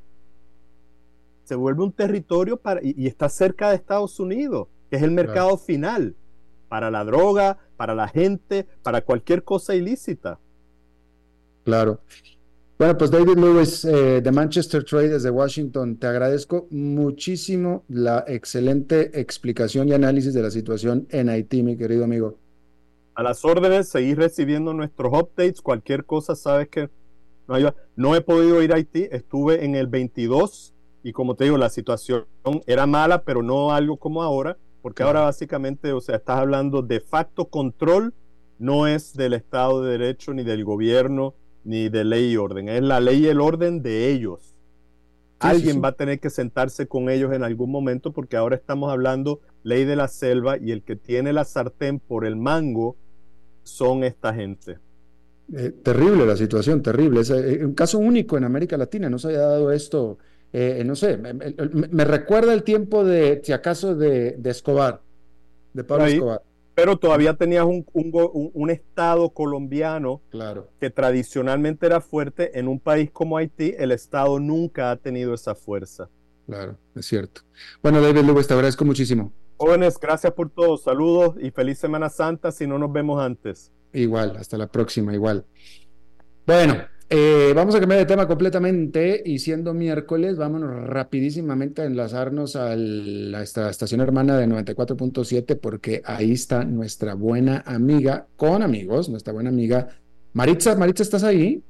Y está cerca de Estados Unidos, que es el mercado final para la droga, para la gente, para cualquier cosa ilícita. Claro. Bueno, pues David Lewis, de Manchester Traders de Washington, te agradezco muchísimo la excelente explicación y análisis de la situación en Haití, mi querido amigo. A las órdenes, seguir recibiendo nuestros updates, cualquier cosa, sabes que no he podido ir a Haití, estuve en el 22 y como te digo, la situación era mala, pero no algo como ahora, porque ahora básicamente, o sea, estás hablando de facto control, no es del Estado de Derecho, ni del gobierno, ni de ley y orden, es la ley y el orden de ellos. Alguien va a tener que sentarse con ellos en algún momento, porque ahora estamos hablando ley de la selva y el que tiene la sartén por el mango son esta gente. Terrible la situación, terrible. Es un caso único en América Latina, no se había dado esto, no sé, me recuerda el tiempo de, si acaso, de Escobar, de Pablo Escobar. Pero todavía tenías un Estado colombiano que tradicionalmente era fuerte. En un país como Haití, el Estado nunca ha tenido esa fuerza. Claro, es cierto. Bueno, David Lewis, te agradezco muchísimo. Jóvenes, gracias por todo. Saludos y feliz Semana Santa si no nos vemos antes. Igual, hasta la próxima, igual. Bueno, vamos a cambiar de tema completamente y siendo miércoles, vámonos rapidísimamente a enlazarnos a esta estación hermana de 94.7 porque ahí está nuestra buena amiga, con amigos, nuestra buena amiga Maritza. Maritza, ¿estás ahí?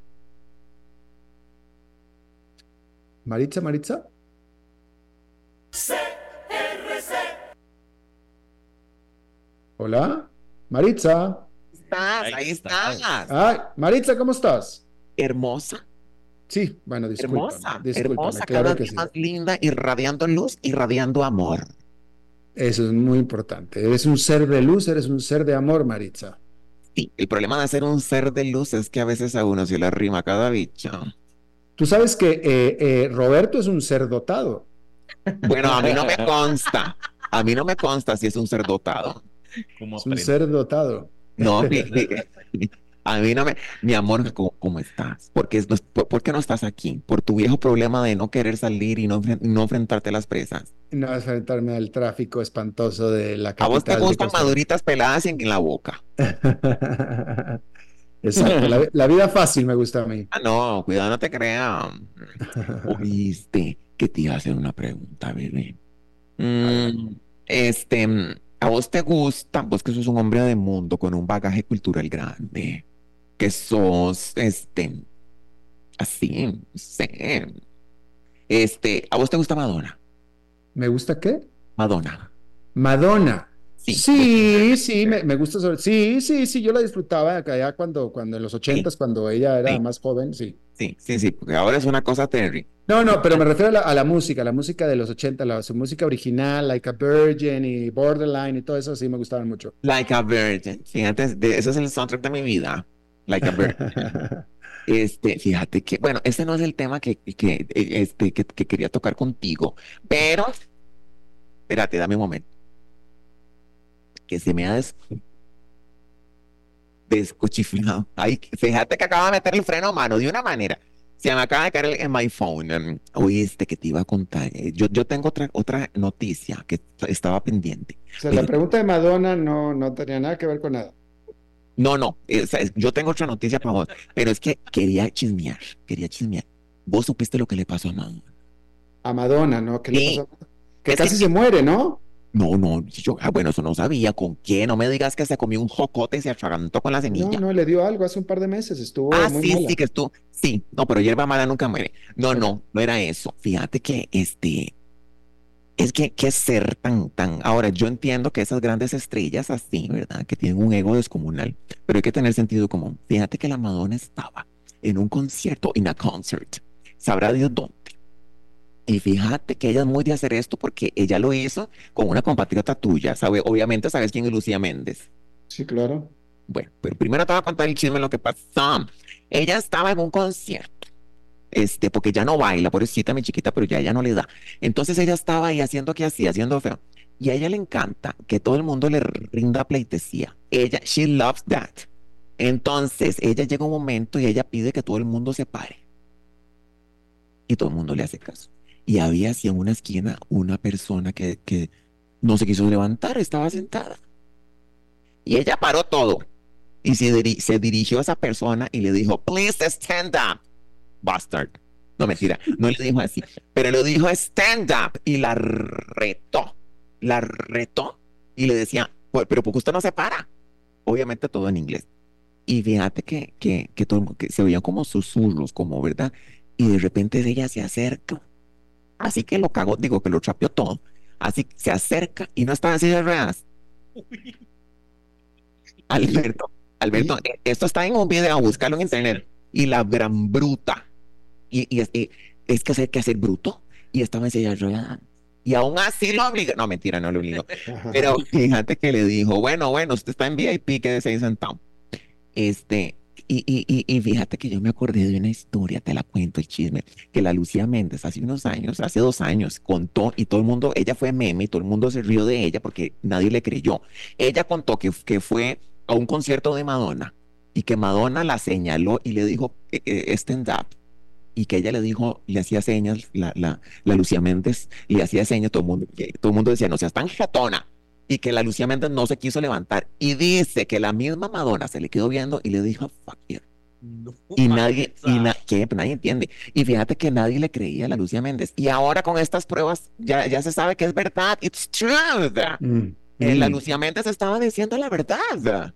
Maritza. CRC. Hola, Maritza. Ahí estás. Ay, Maritza, ¿cómo estás? Hermosa. Sí, bueno, discúlpame, hermosa, claro cada que día sí. más linda, irradiando luz, irradiando amor. Eso es muy importante. Eres un ser de luz, eres un ser de amor, Maritza. Sí, el problema de ser un ser de luz es que a veces a uno se le arrima cada bicho. Tú sabes que Roberto es un ser dotado. Bueno, a mí no me consta. A mí no me consta si es un ser dotado. Es un ser dotado. No, a mí no me... Mi amor, ¿cómo estás? ¿Por qué no estás aquí? Por tu viejo problema de no querer salir y no enfrentarte a las presas. No enfrentarme al tráfico espantoso de la capital. A vos te gustan maduritas peladas en la boca. Exacto, la vida fácil me gusta a mí. No, cuidado, no te creas. Oíste, que te iba a hacer una pregunta, bebé. ¿A vos te gusta? Vos que sos un hombre de mundo con un bagaje cultural grande, que sos, así, no sé. ¿A vos te gusta Madonna? ¿Me gusta qué? Madonna. Madonna. Sí, me gusta sí, yo la disfrutaba allá cuando en los 80s, cuando ella era más joven, sí. Sí, porque ahora es una cosa terrible. No, pero me refiero a la música de los 80, su música original, Like a Virgin y Borderline y todo eso, sí me gustaban mucho. Like a Virgin, fíjate, ese es el soundtrack de mi vida, Like a Virgin. Fíjate que, bueno, ese no es el tema que quería tocar contigo, pero, espérate, dame un momento. Que se me ha descochiflado. Ay, fíjate que acaba de meter el freno a mano de una manera. Se me acaba de caer en my phone. Oíste que te iba a contar. Yo tengo otra noticia que estaba pendiente. O sea, la pregunta de Madonna no tenía nada que ver con nada. No. Yo tengo otra noticia para vos. Pero es que quería chismear. ¿Vos supiste lo que le pasó a Madonna? A Madonna, ¿no? ¿Qué le pasó? Que casi se muere, ¿no? No, bueno, eso no sabía. ¿Con qué? No me digas que se comió un jocote y se atragantó con la semilla. No, le dio algo hace un par de meses, estuvo muy mala. Sí, que estuvo. Sí, no, pero hierba mala nunca muere. No era eso. Fíjate que es que ser tan. Ahora, yo entiendo que esas grandes estrellas así, ¿verdad? Que tienen un ego descomunal, pero hay que tener sentido común. Fíjate que la Madonna estaba en un concierto, en a concert. Sabrá Dios dónde. Y fíjate que ella es muy de hacer esto porque ella lo hizo con una compatriota tuya, ¿sabes? Obviamente sabes quién es Lucía Méndez. Sí, claro. Bueno, pero primero te voy a contar el chisme de lo que pasó. Ella estaba en un concierto, porque ya no baila, pobrecita mi chiquita, pero ya no le da. Entonces ella estaba ahí haciendo que hacía, haciendo feo. Y a ella le encanta que todo el mundo le rinda pleitesía. She loves that. Entonces ella llega un momento y ella pide que todo el mundo se pare. Y todo el mundo le hace caso. Y había así en una esquina una persona que no se quiso levantar, estaba sentada. Y ella paró todo. Y se dirigió a esa persona y le dijo, please stand up, bastard. No, mentira, no le dijo así, pero le dijo stand up y la retó y le decía, pero ¿por qué usted no se para? Obviamente todo en inglés. Y fíjate que se oían como susurros, como, ¿verdad? Y de repente ella se acerca. Así que lo cagó, que lo trapeó todo. Así que se acerca y no estaba así de ruedas. Alberto, esto está en un video, búscalo en internet. Y la gran bruta. Y es que hay que ser bruto. Y estaba en silla de ruedas. Y aún así lo obligó. No, mentira, no lo obligó. Pero fíjate que le dijo, bueno, usted está en VIP, quédese ahí sentado. Y fíjate que yo me acordé de una historia, te la cuento el chisme, que la Lucía Méndez hace 2 años, contó y todo el mundo, ella fue meme y todo el mundo se rió de ella porque nadie le creyó. Ella contó que fue a un concierto de Madonna y que Madonna la señaló y le dijo stand up. Y que ella le hacía señas, la Lucía Méndez le hía señas, todo el mundo decía, no seas tan jatona. Y que la Lucía Méndez no se quiso levantar. Y dice que la misma Madonna se le quedó viendo y le dijo, fuck you. No, y nadie entiende. Y fíjate que nadie le creía a la Lucía Méndez. Y ahora con estas pruebas ya se sabe que es verdad. It's true. La Lucía Méndez estaba diciendo la verdad.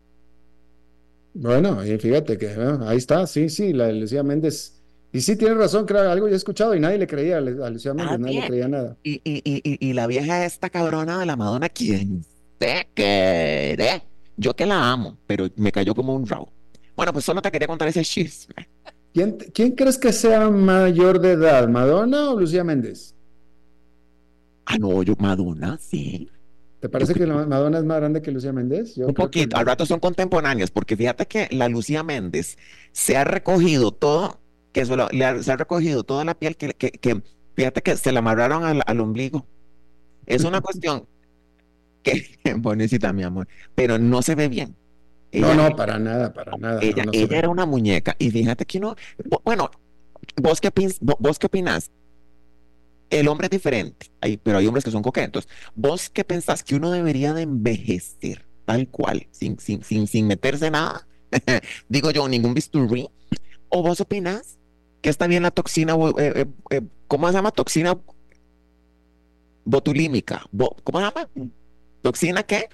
Bueno, y fíjate que ahí está, sí, la Lucía Méndez. Y sí, tiene razón, creo, algo ya he escuchado y nadie le creía a Lucía Méndez, nadie le creía nada. Y la vieja esta cabrona de la Madonna, ¿quién se quiere? Yo que la amo, pero me cayó como un rabo. Bueno, pues solo te quería contar ese chisme. ¿Quién crees que sea mayor de edad, Madonna o Lucía Méndez? No, Madonna, sí. ¿Te parece que la Madonna es más grande que Lucía Méndez? Un poquito, al rato son contemporáneas, porque fíjate que la Lucía Méndez se ha recogido todo, se ha recogido toda la piel que fíjate que se la amarraron al ombligo. Es una cuestión que, bonita, mi amor, pero no se ve bien. No, para nada. Ella era una muñeca, y fíjate que bueno, ¿vos qué opinás? El hombre es diferente, pero hay hombres que son coquetos. ¿Vos qué pensás que uno debería de envejecer tal cual, sin meterse nada? Digo yo, ningún bisturí. ¿O vos opinás que está bien la toxina, ¿cómo se llama? Toxina botulímica. ¿Cómo se llama? ¿Toxina qué?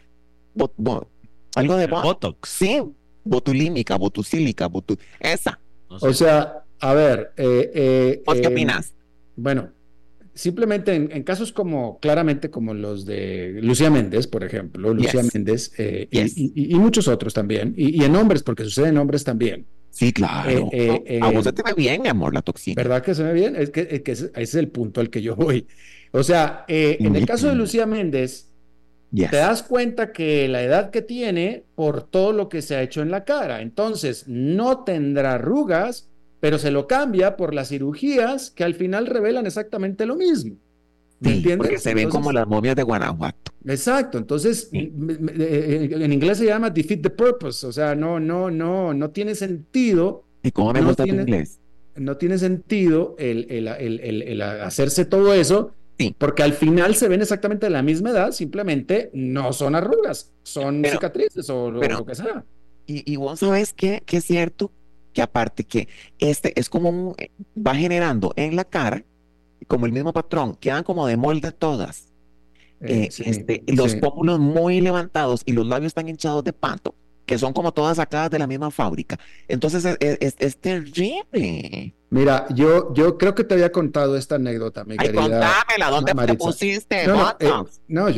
Algo de Botox. Sí, botulímica, botucílica, esa. O sea, a ver. ¿Vos qué opinás? Bueno, simplemente en casos claramente como los de Lucía Méndez, por ejemplo, Lucía Méndez, y muchos otros también, y en hombres, porque sucede en hombres también. Sí, claro. A vos se te ve bien, mi amor, la toxina. ¿Verdad que se ve bien? Es que ese es el punto al que yo voy. O sea, en el caso de Lucía Méndez, te das cuenta que la edad que tiene por todo lo que se ha hecho en la cara. Entonces, no tendrá arrugas, pero se lo cambia por las cirugías que al final revelan exactamente lo mismo. Sí, ¿entiendes? porque se ven como las momias de Guanajuato. Exacto, entonces en inglés se llama defeat the purpose, o sea, no tiene sentido. ¿Y cómo me gusta tu inglés? No tiene sentido el hacerse todo eso, porque al final se ven exactamente de la misma edad, simplemente no son arrugas, son cicatrices o lo que sea. Y vos sabes que es cierto que aparte que es como va generando en la cara, como el mismo patrón, quedan como de molde todas. Los pómulos muy levantados y los labios están hinchados de pato, que son como todas sacadas de la misma fábrica. Entonces es terrible. Mira, yo creo que te había contado esta anécdota, mi querida. Contámela, ¿dónde te pusiste? Yo no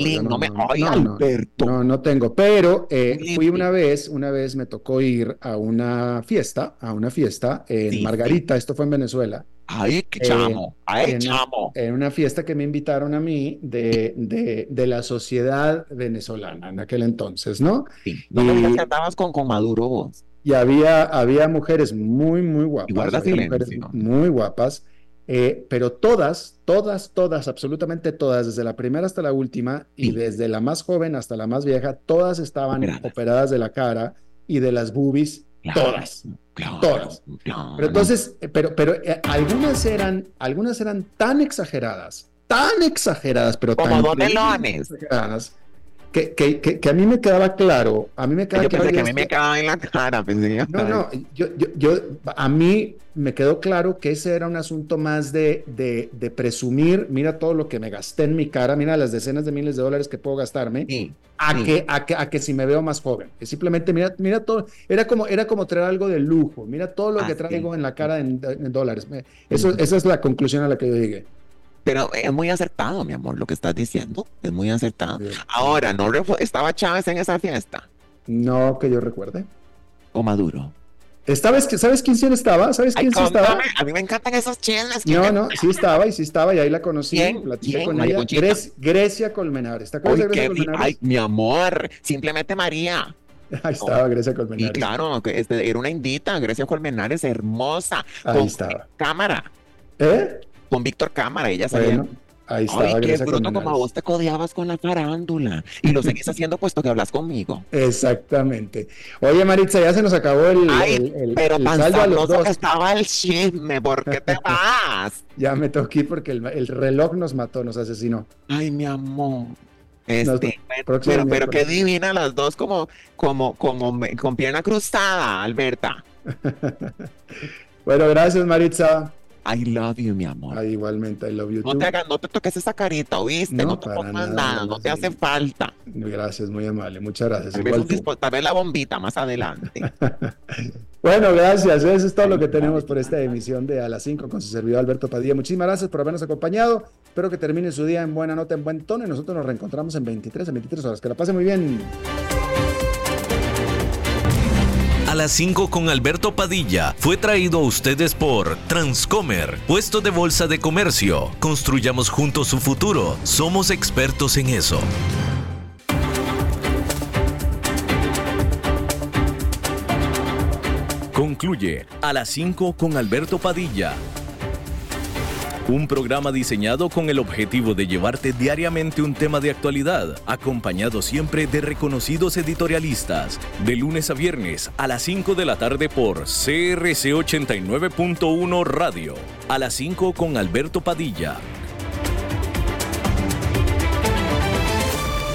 tengo. No tengo, pero fui una vez me tocó ir a una fiesta en Margarita, esto fue en Venezuela. ¡Ay, qué chamo! ¡Chamo! En una fiesta que me invitaron a mí de la sociedad venezolana en aquel entonces, ¿no? Sí. ¿Dónde que andabas con Maduro vos? Y había mujeres muy, muy guapas. Y guarda silencio. Muy guapas, pero todas, absolutamente todas, desde la primera hasta la última, y desde la más joven hasta la más vieja, todas estaban operadas de la cara y de las boobies. Todas. Pero entonces, pero algunas eran tan exageradas, pero como tan exageradas, que a mí me quedaba claro, yo pensé que a mí me quedaba en la cara, a mí me quedó claro que ese era un asunto más de presumir, mira todo lo que me gasté en mi cara, mira las decenas de miles de dólares que puedo gastarme, a que si me veo más joven, que simplemente mira todo, era como traer algo de lujo, mira todo lo que traigo en la cara en dólares, esa es la conclusión a la que yo llegué. Pero es muy acertado, mi amor, lo que estás diciendo. Es muy acertado. Bien. Ahora, ¿no estaba Chávez en esa fiesta? No, que yo recuerde. ¿O Maduro? ¿Sabes quién sí estaba? ¿Sabes quién sí estaba? A mí me encantan esos chismes. Sí estaba y ahí la conocí. Platiqué con ella. Grecia Colmenares. ¿Te acuerdas de Grecia Colmenares? Ay, mi amor, simplemente María. Ahí estaba Grecia Colmenares. Y claro, era una indita, Grecia Colmenares, hermosa. Ahí estaba. Cámara. Con Víctor Cámara, ella salía. Bueno, ahí estaba. Ay, qué bruto, como vos te codeabas con la farándula. Y lo seguís haciendo puesto que hablas conmigo. Exactamente. Oye, Maritza, ya se nos acabó pero el tan saldo a los dos. Que estaba el chisme, ¿por qué te vas? Ya me toqué porque el reloj nos mató, nos asesinó. Ay, mi amor. Pero qué divina las dos, como con pierna cruzada, Alberta. Bueno, gracias, Maritza. I love you, mi amor. Ay, igualmente, I love you too. No te toques esa carita, ¿oíste? No te pongas nada, no te hace falta. Gracias, muy amable, muchas gracias. Tal vez la bombita más adelante. Bueno, gracias. Eso es todo lo que tenemos por esta emisión de A las 5 con su servidor Alberto Padilla. Muchísimas gracias por habernos acompañado. Espero que termine su día en buena nota, en buen tono. Y nosotros nos reencontramos en 23 horas. Que la pase muy bien. A las 5 con Alberto Padilla fue traído a ustedes por Transcomer, puesto de bolsa de comercio. Construyamos juntos su futuro. Somos expertos en eso. Concluye A las 5 con Alberto Padilla. Un programa diseñado con el objetivo de llevarte diariamente un tema de actualidad, acompañado siempre de reconocidos editorialistas, de lunes a viernes a las 5 de la tarde por CRC 89.1 Radio. A las 5 con Alberto Padilla.